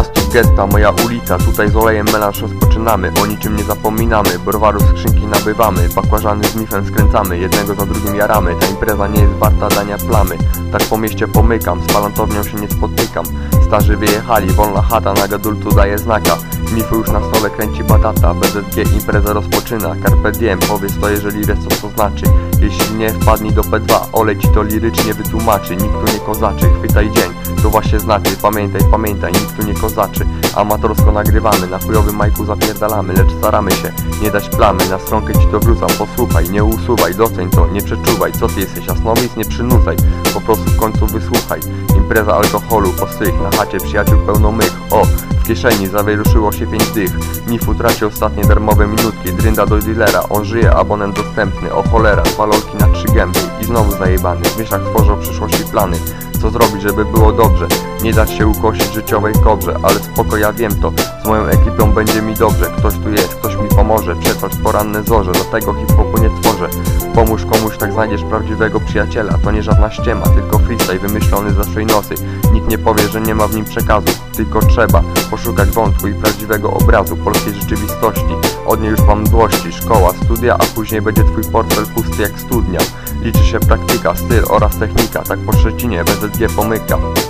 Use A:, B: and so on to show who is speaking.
A: miasto getta, moja ulica, tutaj z olejem melanż rozpoczynamy. O niczym nie zapominamy, browaru skrzynki nabywamy. Bakłażany z mifem skręcamy, jednego za drugim jaramy. Ta impreza nie jest warta dania plamy. Tak po mieście pomykam, z palantownią się nie spotykam. Starzy wyjechali, wolna chata, na gadulcu daje znaka. Mifu już na stole kręci batata, BZG imprezę rozpoczyna. Carpe diem, powiedz to jeżeli wiesz co to znaczy. Jeśli nie, wpadnij do P2, olej ci to lirycznie wytłumaczy. Nikt tu nie kozaczy, chwytaj dzień, to właśnie znaczy. Pamiętaj, nikt tu nie kozaczy. Amatorsko nagrywamy, na chujowym majku zapierdalamy. Lecz staramy się nie dać plamy, na stronkę ci to wrzucam. Posłuchaj, nie usuwaj, doceń to, nie przeczuwaj. Co ty jesteś jasnowic, nie przynudzaj. Po prostu w końcu wysłuchaj. Impreza alkoholu, postrych, na chacie przyjaciół pełno mych. O, w kieszeni zawieruszyło się 5 dych. Mifu traci ostatnie darmowe minutki. Drynda do dealera, on żyje, abonent dostępny. O cholera, palolki na 3 gęby. I znowu zajebany, w myślach tworzą przyszłości plany. Co zrobić, żeby było dobrze? Nie dać się ukosić życiowej kobrze. Ale spoko, ja wiem to, z moją ekipą będzie mi dobrze. Ktoś tu jest, ktoś mi pomoże przetrwać poranne zorze. Dlatego hip-hopu nie tworzę. Pomóż komuś, tak znajdziesz prawdziwego przyjaciela. To nie żadna ściema, tylko freestyle wymyślony za swojej nosy. Nikt nie powie, że nie ma w nim przekazu. Tylko trzeba poszukać wątku i prawdziwego obrazu polskiej rzeczywistości. Od niej już mam mdłości, szkoła, studia, a później będzie twój portfel pusty jak studnia. Liczy się praktyka, styl oraz technika, tak po Szczecinie BZG pomyka.